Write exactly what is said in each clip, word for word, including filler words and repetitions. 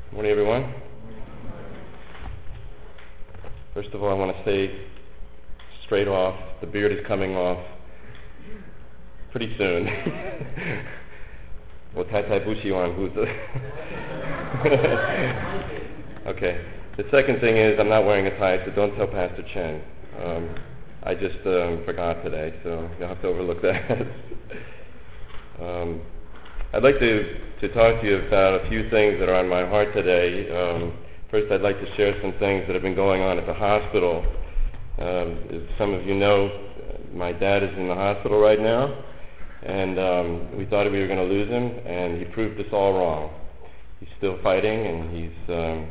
Morning, everyone. First of all, I want to say straight off, the beard is coming off pretty soon. Well, Tai Tai Bushiwan, who's the... Okay. The second thing is, I'm not wearing a tie, so don't tell Pastor Chen. Um, I just um, forgot today, so you'll have to overlook that. um, I'd like to, to talk to you about a few things that are on my heart today. Um, first, I'd like to share some things that have been going on at the hospital. Um, as some of you know, my dad is in the hospital right now, and um, we thought we were going to lose him, and he proved us all wrong. He's still fighting, and he's um,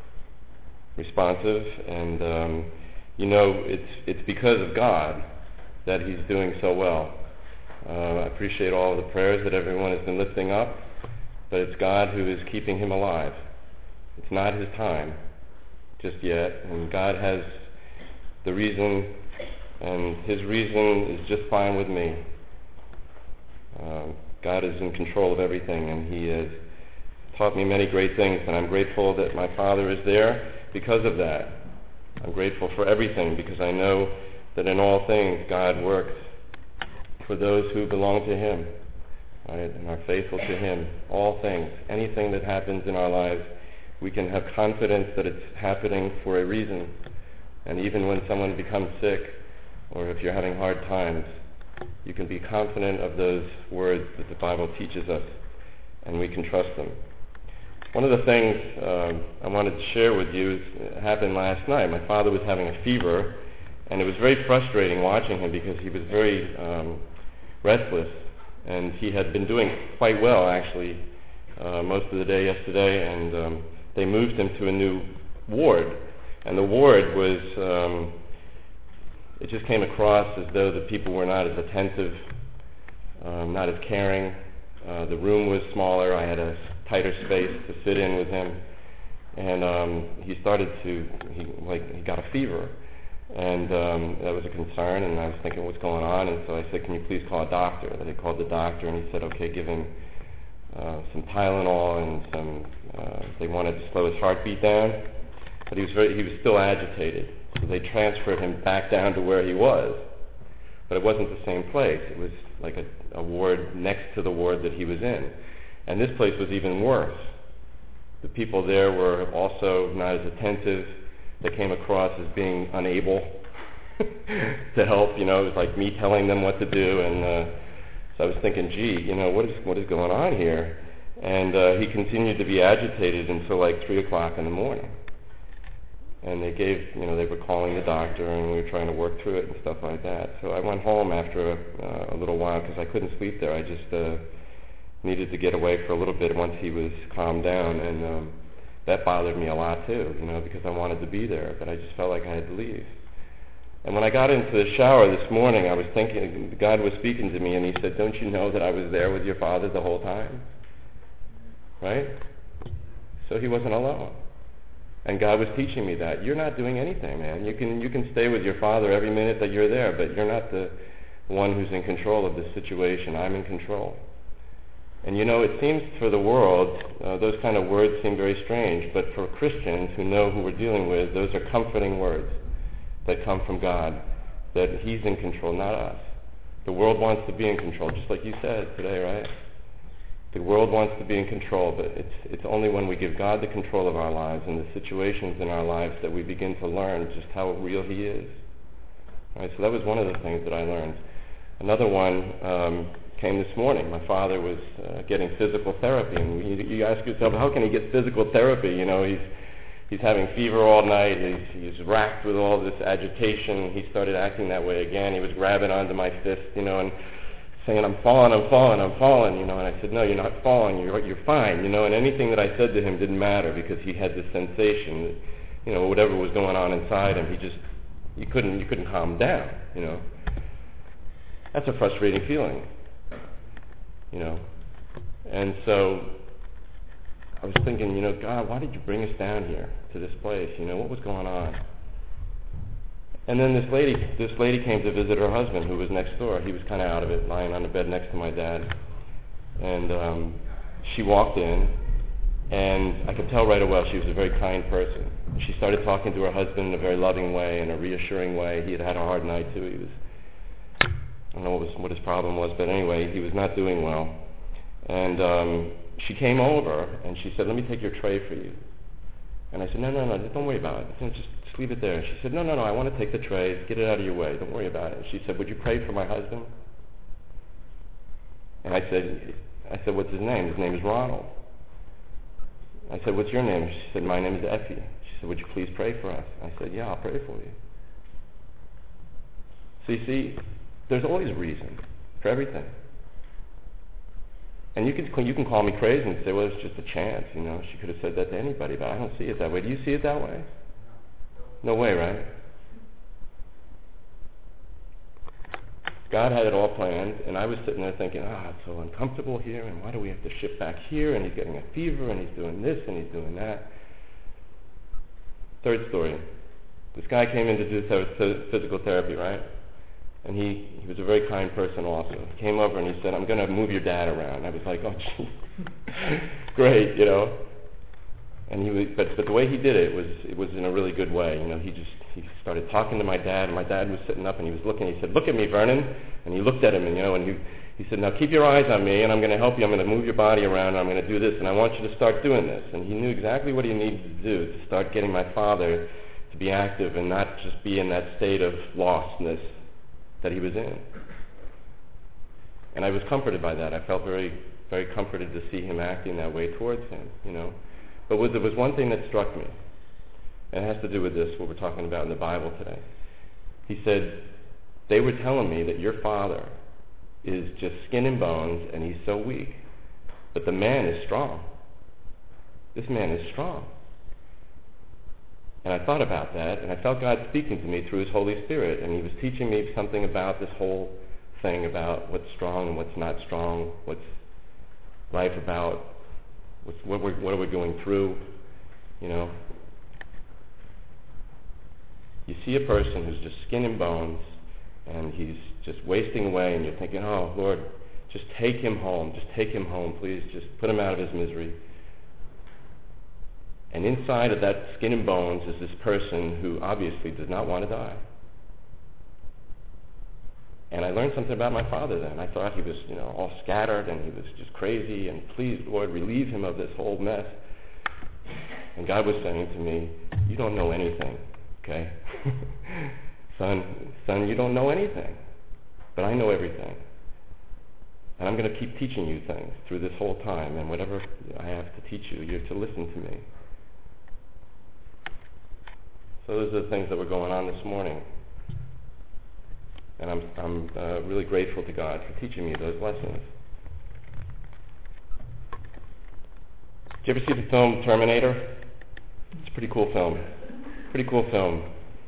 responsive, and um, you know, it's it's because of God that he's doing so well. Uh, I appreciate all of the prayers that everyone has been lifting up, but it's God who is keeping him alive. It's not his time just yet, and God has the reason, and his reason is just fine with me. Uh, God is in control of everything, and he has taught me many great things, and I'm grateful that my father is there because of that. I'm grateful for everything because I know that in all things God works for those who belong to him, right, and are faithful to him. All things, anything that happens in our lives, we can have confidence that it's happening for a reason. And even when someone becomes sick, or if you're having hard times, you can be confident of those words that the Bible teaches us, and we can trust them. One of the things um, I wanted to share with you is, happened last night. My father was having a fever, and it was very frustrating watching him because he was very um, restless, and he had been doing quite well, actually, uh, most of the day yesterday, and um, they moved him to a new ward. And the ward was, um, it just came across as though the people were not as attentive, um, not as caring. Uh, the room was smaller. I had a tighter space to sit in with him. And um, he started to, he, like, he got a fever. And um, that was a concern, and I was thinking, what's going on? And so I said, can you please call a doctor? And they called the doctor, and he said, okay, give him uh, some Tylenol and some, uh, they wanted to slow his heartbeat down. But he was very, he was still agitated. So they transferred him back down to where he was. But it wasn't the same place. It was like a, a ward next to the ward that he was in. And this place was even worse. The people there were also not as attentive. They came across as being unable to help. You know, it was like me telling them what to do. And uh, so I was thinking, gee, you know, what is what is going on here? And uh, he continued to be agitated until like three o'clock in the morning. And they gave, you know, they were calling the doctor, and we were trying to work through it and stuff like that. So I went home after a, uh, a little while because I couldn't sleep there. I just uh, needed to get away for a little bit once he was calmed down, and um, that bothered me a lot too, you know, because I wanted to be there, but I just felt like I had to leave. And when I got into the shower this morning, I was thinking, God was speaking to me, and he said, don't you know that I was there with your father the whole time? Right? So he wasn't alone. And God was teaching me that. You're not doing anything, man. You can you can stay with your father every minute that you're there, but you're not the one who's in control of this situation. I'm in control. And you know, it seems for the world, uh, those kind of words seem very strange, but for Christians who know who we're dealing with, those are comforting words that come from God, that he's in control, not us. The world wants to be in control, just like you said today, right? The world wants to be in control, but it's it's only when we give God the control of our lives and the situations in our lives that we begin to learn just how real he is. All right, so that was one of the things that I learned. Another one um, came this morning. My father was uh, getting physical therapy, and you, you ask yourself, how can he get physical therapy? You know, he's he's having fever all night. He's he's racked with all this agitation. He started acting that way again. He was grabbing onto my fist, you know, and saying, I'm falling, I'm falling, I'm falling, you know, and I said, no, you're not falling, you're you're fine, you know, and anything that I said to him didn't matter because he had this sensation that, you know, whatever was going on inside him, he just, you couldn't, you couldn't calm down, you know. That's a frustrating feeling, you know. And so I was thinking, you know, God, why did you bring us down here to this place, you know, what was going on? And then this lady, this lady came to visit her husband, who was next door. He was kind of out of it, lying on the bed next to my dad. And um, she walked in, And I could tell right away she was a very kind person. She started talking to her husband in a very loving way, in a reassuring way. He had had a hard night too. He was, I don't know what, was, what his problem was, but anyway, he was not doing well. And um, she came over and she said, "Let me take your tray for you." And I said, "No, no, no, don't worry about it. Just, just leave it there." She said, "No, no, no, I want to take the tray. Get it out of your way. Don't worry about it." And she said, "Would you pray for my husband?" And I said, I said, "What's his name?" "His name is Ronald." I said, "What's your name?" She said, "My name is Effie." She said, "Would you please pray for us?" I said, "Yeah, I'll pray for you." So you see, there's always a reason for everything. And you can you can call me crazy and say, "Well, it's just a chance, you know. She could have said that to anybody," but I don't see it that way. Do you see it that way? No way, right? God had it all planned, and I was sitting there thinking, ah, it's so uncomfortable here, and why do we have to ship back here, and he's getting a fever, and he's doing this, and he's doing that. Third story. This guy came in to do th- physical therapy, right? And he, he was a very kind person also. He came over and he said, "I'm going to move your dad around." I was like, "Oh, gee, great, you know." And he was, but but the way he did it was it was in a really good way. You know, he just he started talking to my dad, and my dad was sitting up and he was looking. He said, "Look at me, Vernon." And he looked at him, and you know, and he he said, "Now keep your eyes on me, and I'm going to help you. I'm going to move your body around, and I'm going to do this, and I want you to start doing this." And he knew exactly what he needed to do to start getting my father to be active and not just be in that state of lostness that he was in. And I was comforted by that. I felt very, very comforted to see him acting that way towards him, you know. But was, there was one thing that struck me, and it has to do with this, what we're talking about in the Bible today. He said, "They were telling me that your father is just skin and bones, and he's so weak. But the man is strong. This man is strong." And I thought about that, and I felt God speaking to me through His Holy Spirit, and He was teaching me something about this whole thing about what's strong and what's not strong, what's life about, what's, what, we're, what are we going through, you know. You see a person who's just skin and bones, and he's just wasting away, and you're thinking, "Oh, Lord, just take him home, just take him home, please, just put him out of his misery." And inside of that skin and bones is this person who obviously does not want to die. And I learned something about my father then. I thought he was, you know, all scattered and he was just crazy, and please, Lord, relieve him of this whole mess. And God was saying to me, "You don't know anything, okay? son, son, you don't know anything. But I know everything. And I'm going to keep teaching you things through this whole time, and whatever I have to teach you, you're to listen to me." So those are the things that were going on this morning. And I'm, I'm uh, really grateful to God for teaching me those lessons. Did you ever see the film Terminator? It's a pretty cool film. Pretty cool film.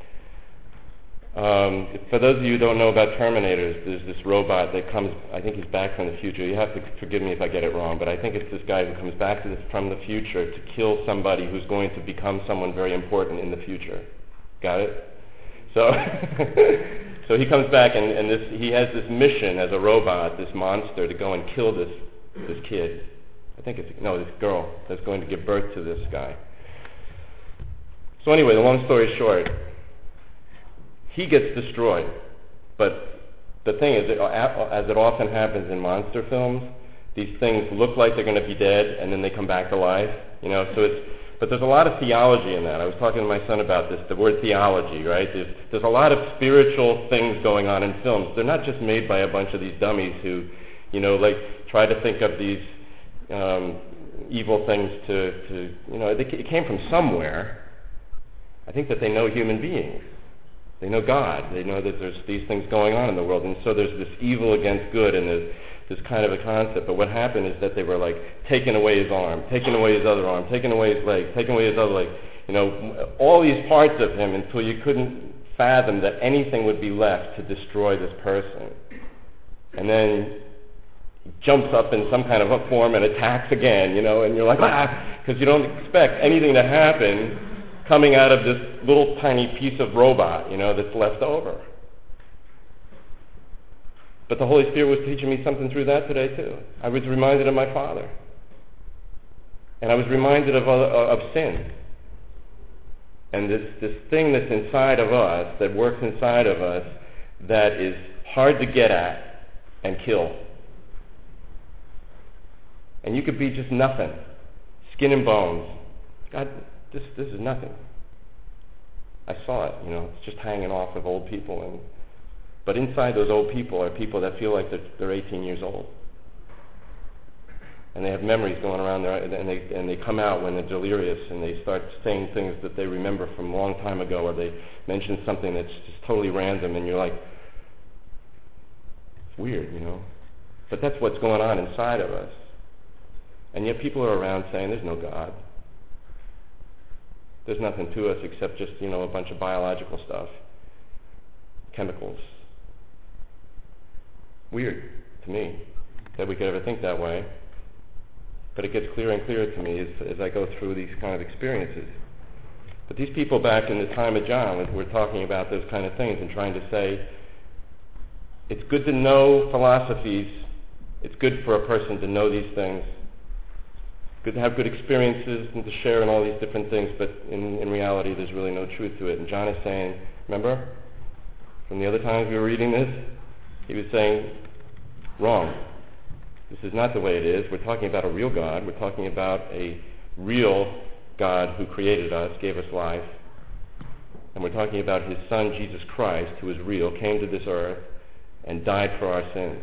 Um, for those of you who don't know about Terminators, there's this robot that comes, I think he's back from the future. You have to forgive me if I get it wrong, but I think it's this guy who comes back to this, from the future to kill somebody who's going to become someone very important in the future. Got it? So, so he comes back and, and this, he has this mission as a robot, this monster, to go and kill this this kid. I think it's, no, this girl that's going to give birth to this guy. So anyway, the long story short, he gets destroyed. But the thing is, as it often happens in monster films, these things look like they're going to be dead, and then they come back to life. You know, so it's. But there's a lot of theology in that. I was talking to my son about this, the word theology, right? There's, there's a lot of spiritual things going on in films. They're not just made by a bunch of these dummies who, you know, like try to think of these um, evil things to, to, you know, they, it came from somewhere. I think that they know human beings. They know God. They know that there's these things going on in the world. And so there's this evil against good, and there's this kind of a concept. But what happened is that they were like taking away his arm, taking away his other arm, taking away his leg, taking away his other leg. You know, all these parts of him until you couldn't fathom that anything would be left to destroy this person. And then he jumps up in some kind of a form and attacks again, you know, and you're like, ah, because you don't expect anything to happen coming out of this little tiny piece of robot, you know, that's left over. But the Holy Spirit was teaching me something through that today, too. I was reminded of my father. And I was reminded of, of sin. And this, this thing that's inside of us, that works inside of us, that is hard to get at and kill. And you could be just nothing, skin and bones. God, this this is nothing. I saw it, you know, it's just hanging off of old people. And but inside those old people are people that feel like they're, they're eighteen years old. And they have memories going around there, and they and they come out when they're delirious, and they start saying things that they remember from a long time ago, or they mention something that's just totally random, and you're like, it's weird, you know. But that's what's going on inside of us. And yet people are around saying there's no God. There's nothing to us except just, you know, a bunch of biological stuff, chemicals. Weird to me that we could ever think that way. But it gets clearer and clearer to me as, as I go through these kind of experiences. But these people back in the time of John were talking about those kind of things and trying to say, it's good to know philosophies. It's good for a person to know these things. Good to have good experiences and to share in all these different things, but in, in reality there's really no truth to it. And John is saying, remember, from the other times we were reading this, he was saying, wrong. This is not the way it is. We're talking about a real God. We're talking about a real God who created us, gave us life. And we're talking about his Son, Jesus Christ, who is real, came to this earth and died for our sins.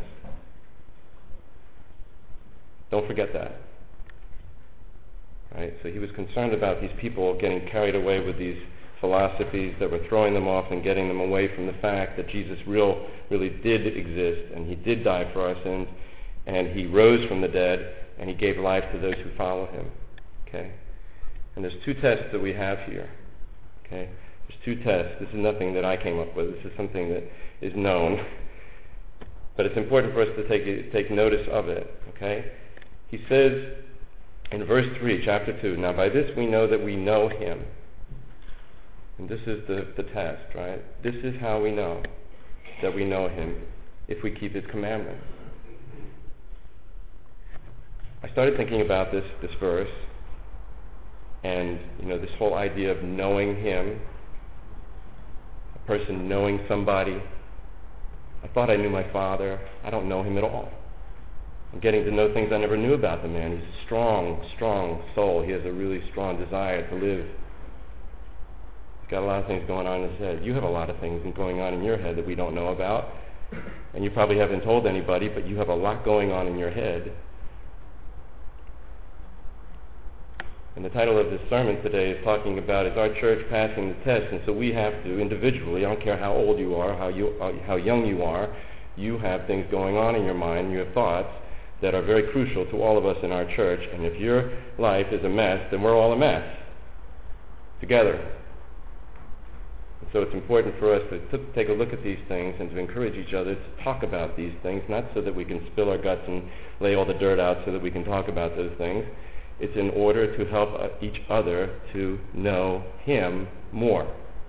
Don't forget that. Right? So he was concerned about these people getting carried away with these philosophies that were throwing them off and getting them away from the fact that Jesus real, really did exist, and he did die for our sins, and he rose from the dead, and he gave life to those who follow him. Okay? And there's two tests that we have here. Okay? There's two tests. This is nothing that I came up with. This is something that is known. But it's important for us to take, take notice of it. Okay? He says in verse three, chapter two, now by this we know that we know him. And this is the, the test, right? This is how we know that we know him, if we keep his commandments. I started thinking about this, this verse, and, you know, this whole idea of knowing him, a person knowing somebody. I thought I knew my father. I don't know him at all. I'm getting to know things I never knew about the man. He's a strong, strong soul. He has a really strong desire to live. He's got a lot of things going on in his head. You have a lot of things going on in your head that we don't know about, and you probably haven't told anybody, but you have a lot going on in your head. And the title of this sermon today is talking about, is our church passing the test? And so we have to individually, I don't care how old you are, how, you, uh, how young you are, you have things going on in your mind, you have thoughts that are very crucial to all of us in our church. And if your life is a mess, then we're all a mess together. And so it's important for us to t- take a look at these things and to encourage each other to talk about these things, not so that we can spill our guts and lay all the dirt out so that we can talk about those things. It's in order to help uh, each other to know him more.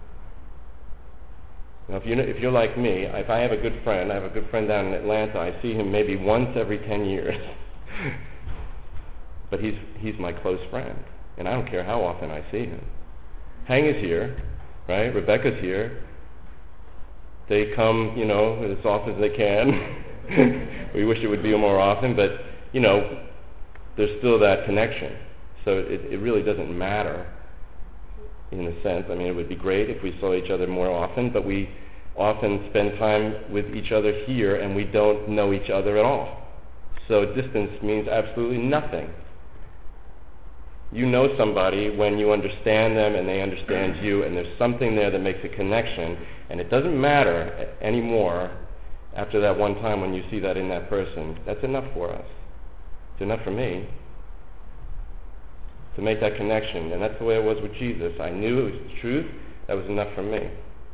Now, if, you know, if you're like me, if I have a good friend, I have a good friend down in Atlanta, I see him maybe once every ten years. But he's he's my close friend, and I don't care how often I see him. Hang is here, right? Rebecca's here. They come, you know, as often as they can. We wish it would be more often, but, you know, there's still that connection. So it, it really doesn't matter in a sense. I mean, it would be great if we saw each other more often, but we often spend time with each other here and we don't know each other at all. So distance means absolutely nothing. You know somebody when you understand them and they understand you, and there's something there that makes a connection, and it doesn't matter anymore after that one time when you see that in that person. That's enough for us. It's enough for me to make that connection, and that's the way it was with Jesus. I knew it was the truth. That was enough for me,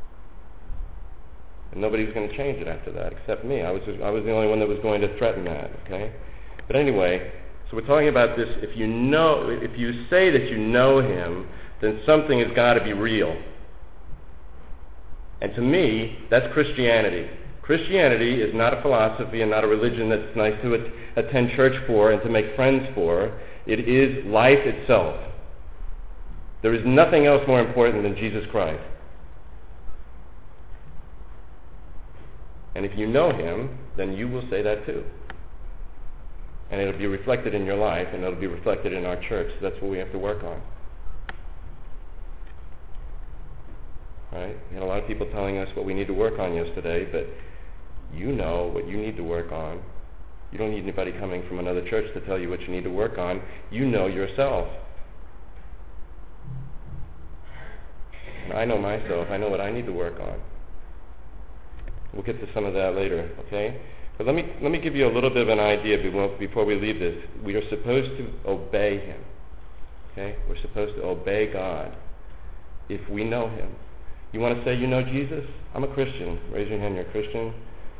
and nobody was going to change it after that except me. I was just, I was the only one that was going to threaten that. Okay, but anyway, so we're talking about this. If you know, if you say that you know him, then something has got to be real. And to me, that's Christianity. Christianity is not a philosophy and not a religion that's nice to at- attend church for and to make friends for. It is life itself. There is nothing else more important than Jesus Christ. And if you know him, then you will say that too. And it'll be reflected in your life, and it'll be reflected in our church. So that's what we have to work on. Right? We had a lot of people telling us what we need to work on yesterday, but you know what you need to work on. You don't need anybody coming from another church to tell you what you need to work on. You know yourself. And I know myself. I know what I need to work on. We'll get to some of that later, okay? But let me let me give you a little bit of an idea before we leave this. We are supposed to obey him, okay? We're supposed to obey God if we know him. You want to say you know Jesus? I'm a Christian. Raise your hand, you're a Christian.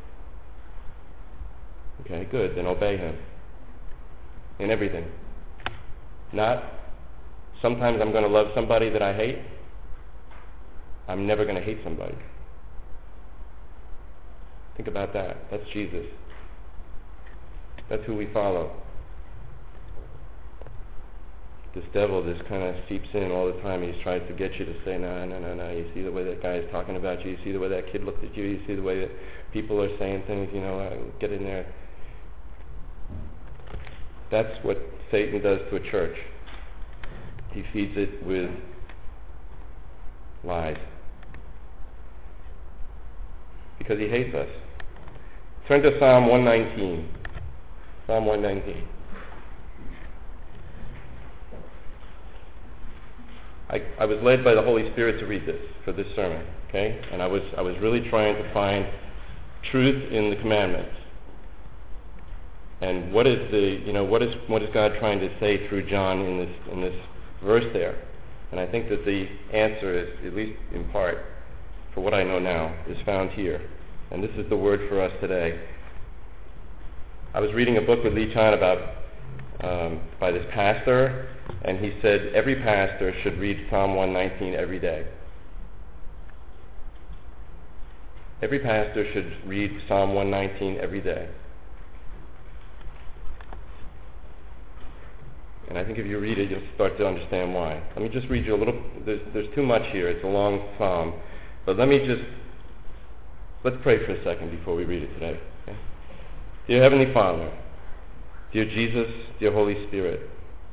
Okay, good. Then obey him in everything. Not, sometimes I'm going to love somebody that I hate. I'm never going to hate somebody. Think about that. That's Jesus. That's who we follow. This devil just kind of seeps in all the time. He's trying to get you to say, no, no, no, no. You see the way that guy is talking about you. You see the way that kid looked at you. You see the way that people are saying things. You know, uh, get in there. That's what Satan does to a church. He feeds it with lies. Because he hates us. Turn to Psalm one nineteen. Psalm one nineteen. I, I was led by the Holy Spirit to read this for this sermon, okay? And I was I was really trying to find truth in the commandments. And what is the you know what is what is God trying to say through John in this in this verse there? And I think that the answer is, at least in part, for what I know now, is found here. And this is the word for us today. I was reading a book with Lee Chan about um, by this pastor, and he said every pastor should read Psalm one nineteen every day. Every pastor should read Psalm one nineteen every day. And I think if you read it, you'll start to understand why. Let me just read you a little. There's, there's too much here. It's a long psalm. But let me just, let's pray for a second before we read it today. Okay? Dear Heavenly Father, dear Jesus, dear Holy Spirit,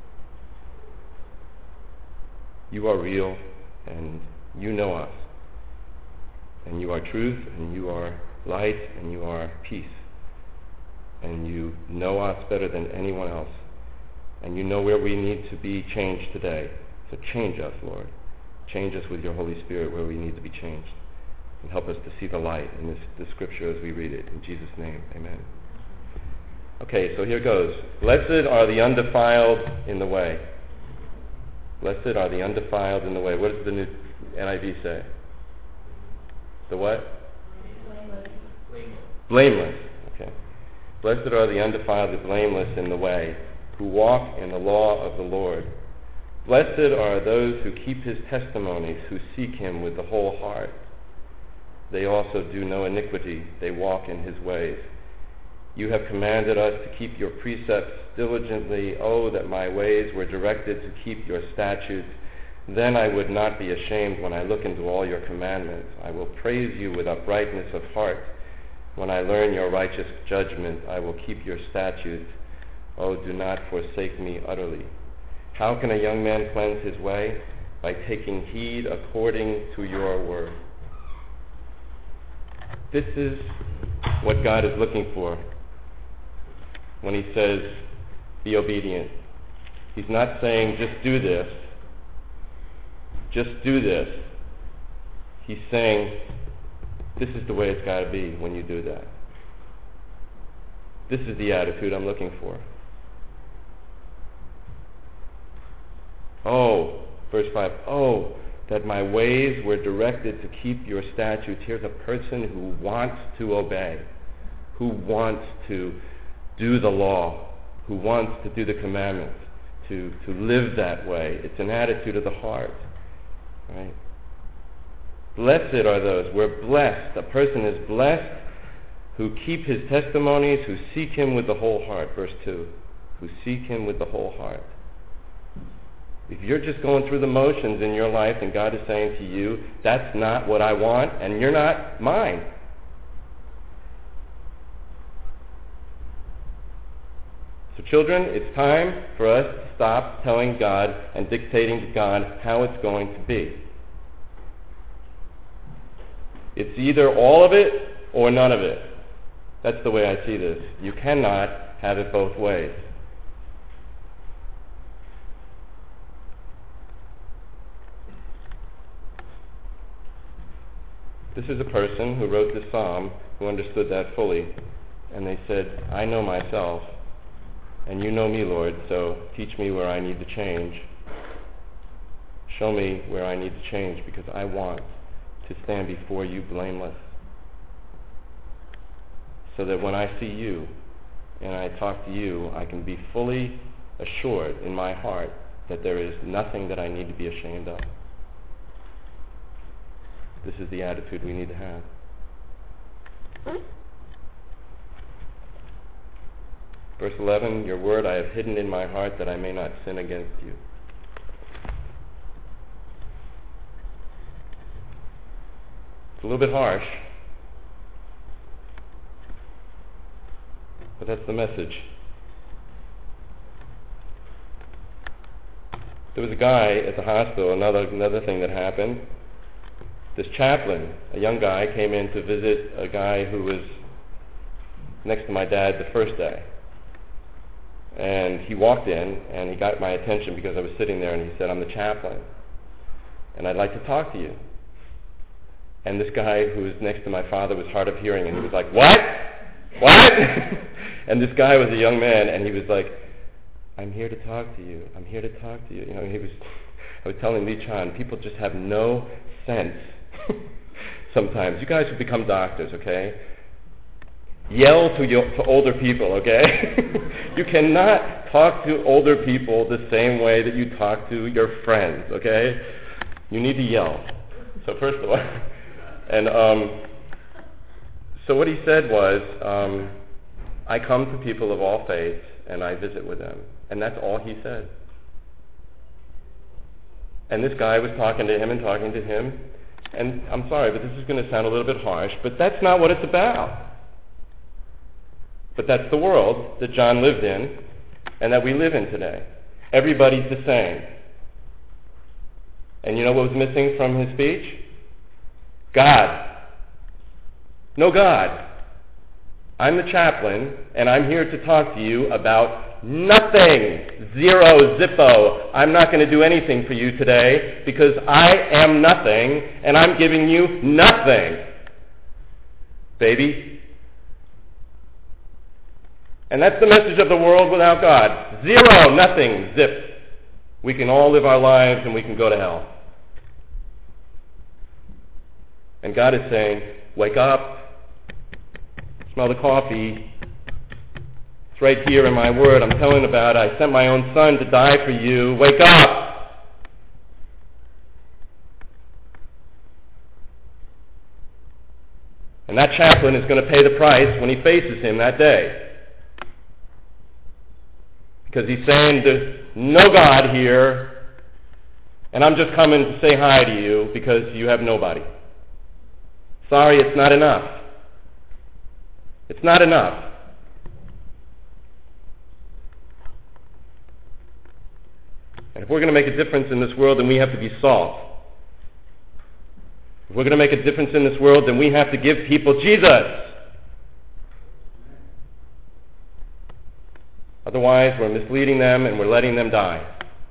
you are real, and you know us. And you are truth, and you are light, and you are peace. And you know us better than anyone else. And you know where we need to be changed today. So change us, Lord. Change us with your Holy Spirit where we need to be changed. And help us to see the light in this, this scripture as we read it. In Jesus' name, amen. Okay, so here goes. Blessed are the undefiled in the way. Blessed are the undefiled in the way. What does the new N I V say? The what? Blameless. Blameless. Okay. Blessed are the undefiled, the blameless in the way, who walk in the law of the Lord. Blessed are those who keep his testimonies, who seek him with the whole heart. They also do no iniquity. They walk in his ways. You have commanded us to keep your precepts diligently. Oh, that my ways were directed to keep your statutes. Then I would not be ashamed when I look into all your commandments. I will praise you with uprightness of heart. When I learn your righteous judgment, I will keep your statutes. Oh, do not forsake me utterly. How can a young man cleanse his way? By taking heed according to your word. This is what God is looking for when he says, be obedient. He's not saying, just do this. Just do this. He's saying, this is the way it's got to be when you do that. This is the attitude I'm looking for. Oh, verse five, oh, that my ways were directed to keep your statutes. Here's a person who wants to obey, who wants to do the law, who wants to do the commandments, to, to live that way. It's an attitude of the heart, right? Blessed are those. We're blessed. A person is blessed who keep his testimonies, who seek him with the whole heart. Verse two, who seek him with the whole heart. If you're just going through the motions in your life and God is saying to you, that's not what I want, and you're not mine. So children, it's time for us to stop telling God and dictating to God how it's going to be. It's either all of it or none of it. That's the way I see this. You cannot have it both ways. This is a person who wrote this psalm who understood that fully. And they said, I know myself, and you know me, Lord, so teach me where I need to change. Show me where I need to change, because I want to stand before you blameless. So that when I see you and I talk to you, I can be fully assured in my heart that there is nothing that I need to be ashamed of. This is the attitude we need to have. Verse eleven, your word I have hidden in my heart that I may not sin against you. It's a little bit harsh, but that's the message. There was a guy at the hospital, another, another thing that happened. This chaplain, a young guy, came in to visit a guy who was next to my dad the first day. And he walked in, and he got my attention because I was sitting there, and he said, I'm the chaplain, and I'd like to talk to you. And this guy who was next to my father was hard of hearing, and he was like, what? What? And this guy was a young man, and he was like, I'm here to talk to you. I'm here to talk to you. You know, he was, I was telling Lee Chan, people just have no sense sometimes. You guys have become doctors, okay? Yell to, your, to older people, okay? You cannot talk to older people the same way that you talk to your friends, okay? You need to yell. So first of all, and um, so what he said was, um, I come to people of all faiths and I visit with them. And that's all he said. And this guy was talking to him and talking to him. And I'm sorry, but this is going to sound a little bit harsh, but that's not what it's about. But that's the world that John lived in and that we live in today. Everybody's the same. And you know what was missing from his speech? God. No God. I'm the chaplain, and I'm here to talk to you about nothing. Zero, zippo. I'm not going to do anything for you today because I am nothing, and I'm giving you nothing. Baby. And that's the message of the world without God. Zero, nothing, zip. We can all live our lives and we can go to hell. And God is saying, wake up, smell the coffee. It's right here in my word I'm telling about. I sent my own son to die for you. Wake up. And that chaplain is going to pay the price when he faces him that day. Because he's saying there's no God here, and I'm just coming to say hi to you because you have nobody. Sorry, it's not enough. It's not enough. And if we're going to make a difference in this world, then we have to be salt. If we're going to make a difference in this world, then we have to give people Jesus. Otherwise, we're misleading them and we're letting them die.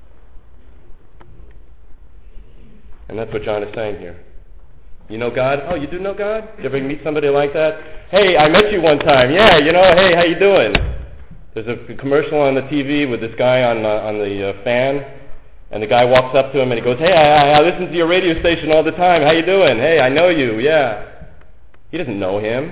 And that's what John is saying here. You know God? Oh, you do know God? You ever meet somebody like that? Hey, I met you one time. Yeah, you know, hey, how you doing? There's a commercial on the T V with this guy on, uh, on the uh, fan, and the guy walks up to him and he goes, hey, I, I listen to your radio station all the time. How you doing? Hey, I know you. Yeah. He doesn't know him.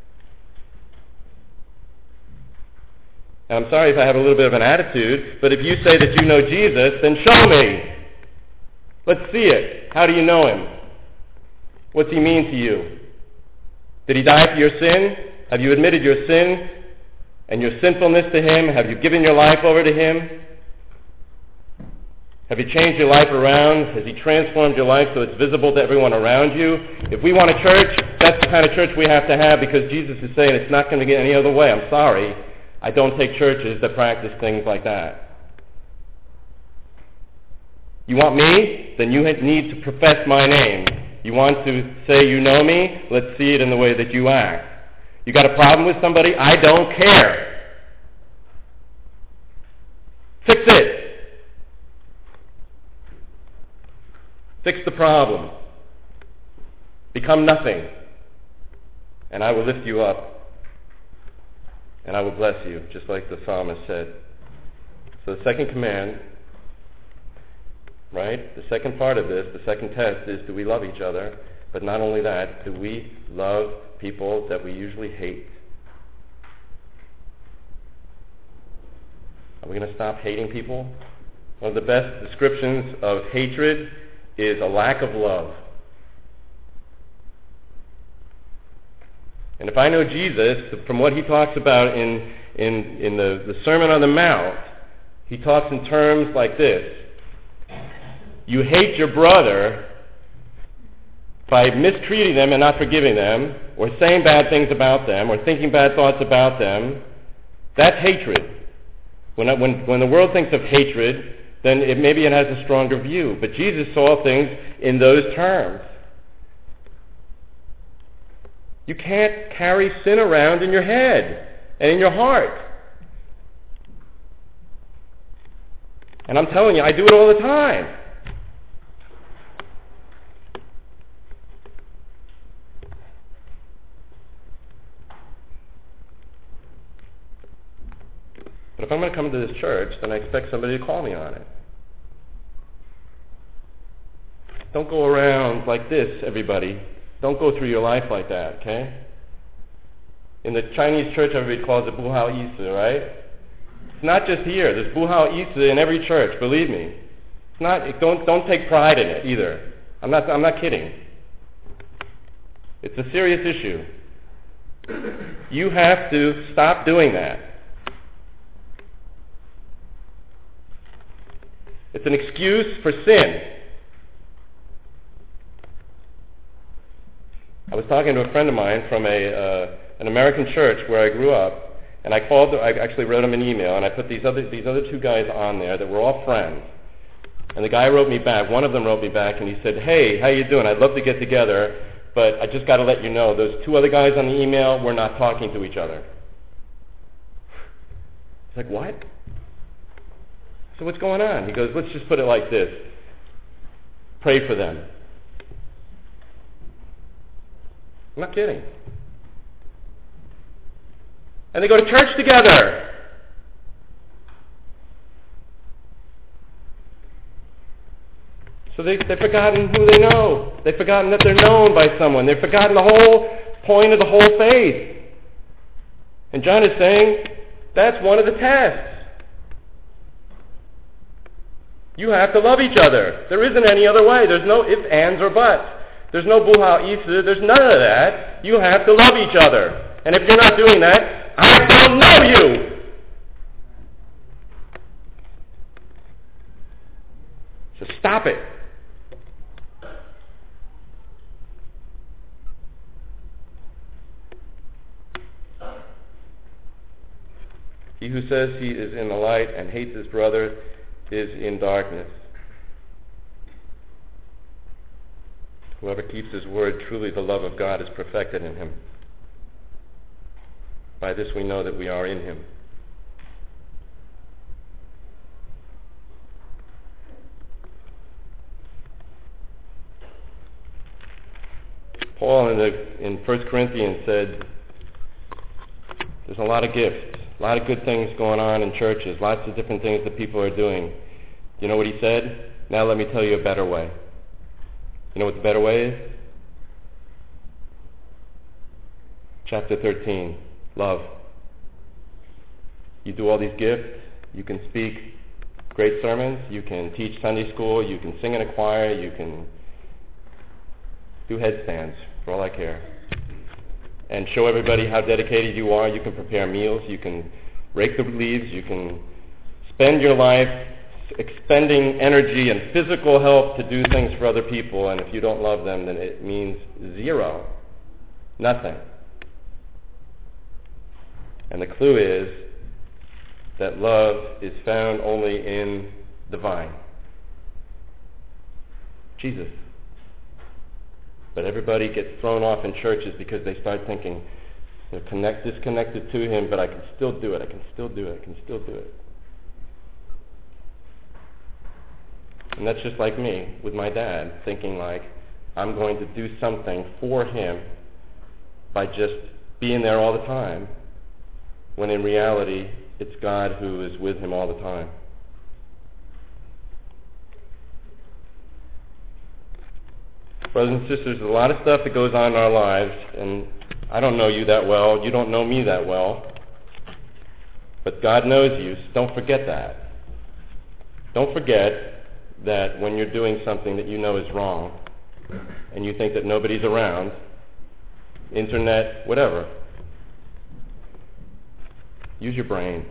And I'm sorry if I have a little bit of an attitude, but if you say that you know Jesus, then show me. Let's see it. How do you know him? What's he mean to you? Did he die for your sin? Have you admitted your sin and your sinfulness to Him? Have you given your life over to Him? Have you changed your life around? Has He transformed your life so it's visible to everyone around you? If we want a church, that's the kind of church we have to have, because Jesus is saying it's not going to get any other way. I'm sorry. I don't take churches that practice things like that. You want me? Then you need to profess my name. You want to say you know me? Let's see it in the way that you act. You got a problem with somebody? I don't care. Fix it. Fix the problem. Become nothing. And I will lift you up. And I will bless you, just like the psalmist said. So the second command, right? The second part of this, the second test is, do we love each other? But not only that, do we love people that we usually hate? Are we going to stop hating people? One of the best descriptions of hatred is a lack of love. And if I know Jesus, from what he talks about in, in, in the, the Sermon on the Mount, he talks in terms like this. You hate your brother by mistreating them and not forgiving them, or saying bad things about them, or thinking bad thoughts about them. That's hatred. When, when, when the world thinks of hatred, then it, maybe it has a stronger view. But Jesus saw things in those terms. You can't carry sin around in your head and in your heart. And I'm telling you, I do it all the time. But if I'm going to come to this church, then I expect somebody to call me on it. Don't go around like this, everybody. Don't go through your life like that, okay? In the Chinese church, everybody calls it Bu Hao Yi Si, right? It's not just here. There's Bu Hao Yi Si in every church, believe me. It's not, don't, don't take pride in it either. I'm not, I'm not kidding. It's a serious issue. You have to stop doing that. It's an excuse for sin. I was talking to a friend of mine from a uh, an American church where I grew up, and I called. I actually wrote him an email, and I put these other these other two guys on there that were all friends. And the guy wrote me back. One of them wrote me back, and he said, "Hey, how you doing? I'd love to get together, but I just got to let you know, those two other guys on the email, we're not talking to each other." It's like, what? So what's going on? He goes, let's just put it like this. Pray for them. I'm not kidding. And they go to church together. So they, they've forgotten who they know. They've forgotten that they're known by someone. They've forgotten the whole point of the whole faith. And John is saying that's one of the tests. You have to love each other. There isn't any other way. There's no ifs, ands, or buts. There's no Bu Hao Yi Si. There's none of that. You have to love each other. And if you're not doing that, I don't know you. So stop it. He who says he is in the light and hates his brother is in darkness. Whoever keeps his word, truly the love of God is perfected in him. By this we know that we are in him. Paul in, the, in First Corinthians said, there's a lot of gifts, a lot of good things going on in churches, lots of different things that people are doing. You know what he said? Now let me tell you a better way. You know what the better way is? Chapter thirteen, love. You do all these gifts, you can speak great sermons, you can teach Sunday school, you can sing in a choir, you can do headstands, for all I care. and show everybody how dedicated you are. You can prepare meals, you can rake the leaves, you can spend your life expending energy and physical help to do things for other people, and if you don't love them, then it means zero, nothing. And the clue is that love is found only in the vine, Jesus. But everybody gets thrown off in churches because they start thinking they're connect, disconnected to him, but I can still do it, I can still do it, I can still do it. And that's just like me with my dad, thinking like I'm going to do something for him by just being there all the time, when in reality it's God who is with him all the time. Brothers and sisters, there's a lot of stuff that goes on in our lives, and I don't know you that well, you don't know me that well, but God knows you, so don't forget that. Don't forget that when you're doing something that you know is wrong, and you think that nobody's around, internet, whatever, use your brain.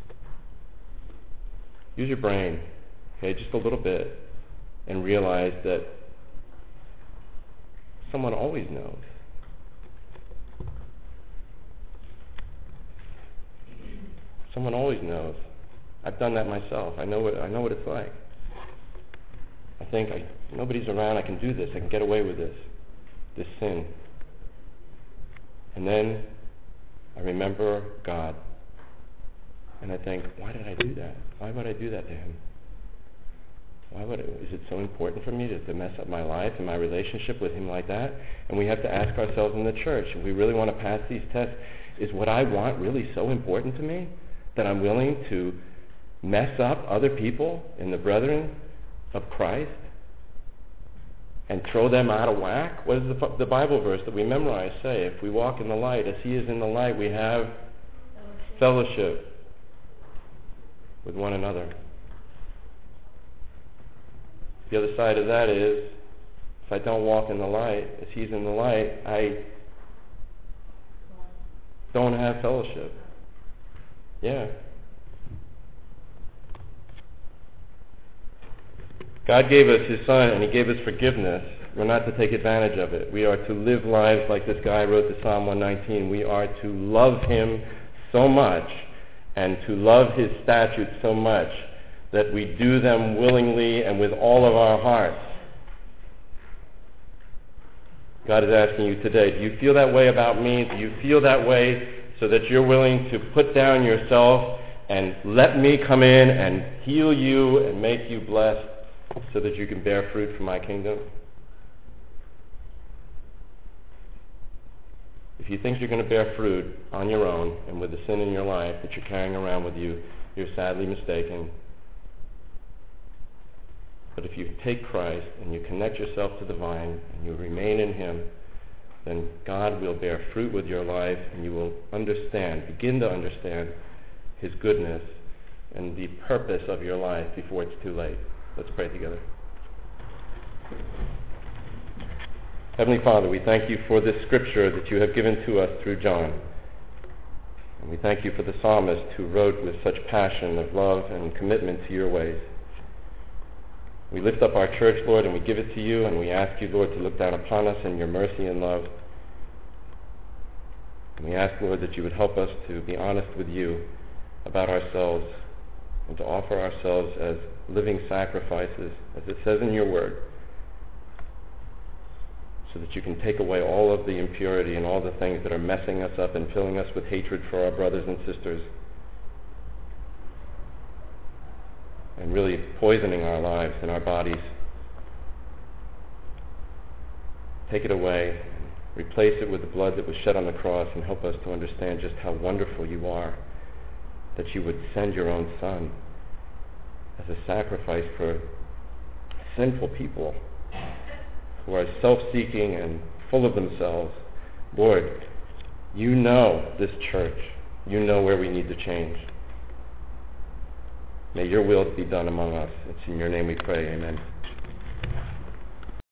Use your brain, okay, just a little bit, and realize that someone always knows. Someone always knows. I've done that myself. I know what I know what it's like. I think I, nobody's around. I can do this. I can get away with this, this sin. And then I remember God, and I think, why did I do that? Why would I do that to him? Why would it, is it so important for me to, to mess up my life and my relationship with him like that? And we have to ask ourselves in the church, if we really want to pass these tests, is what I want really so important to me that I'm willing to mess up other people in the brethren of Christ and throw them out of whack? What does the, the Bible verse that we memorize say? If we walk in the light as he is in the light, we have fellowship, fellowship with one another. The other side of that is, if I don't walk in the light as he's in the light, I don't have fellowship. Yeah. God gave us his son, and he gave us forgiveness. We're not to take advantage of it. We are to live lives like this guy wrote the Psalm one nineteen. We are to love him so much and to love his statutes so much that we do them willingly and with all of our hearts. God is asking you today, do you feel that way about me? Do you feel that way so that you're willing to put down yourself and let me come in and heal you and make you blessed so that you can bear fruit for my kingdom? If you think you're going to bear fruit on your own and with the sin in your life that you're carrying around with you, you're sadly mistaken. But if you take Christ and you connect yourself to the vine and you remain in him, then God will bear fruit with your life, and you will understand, begin to understand his goodness and the purpose of your life before it's too late. Let's pray together. Heavenly Father, we thank you for this scripture that you have given to us through John. And we thank you for the psalmist who wrote with such passion of love and commitment to your ways. We lift up our church, Lord, and we give it to you, and we ask you, Lord, to look down upon us in your mercy and love. And we ask, Lord, that you would help us to be honest with you about ourselves and to offer ourselves as living sacrifices, as it says in your word, so that you can take away all of the impurity and all the things that are messing us up and filling us with hatred for our brothers and sisters, and really poisoning our lives and our bodies. Take it away, replace it with the blood that was shed on the cross, and help us to understand just how wonderful you are, that you would send your own Son as a sacrifice for sinful people who are self-seeking and full of themselves. Lord, you know this church. You know where we need to change. May your will be done among us. It's in your name we pray. Amen.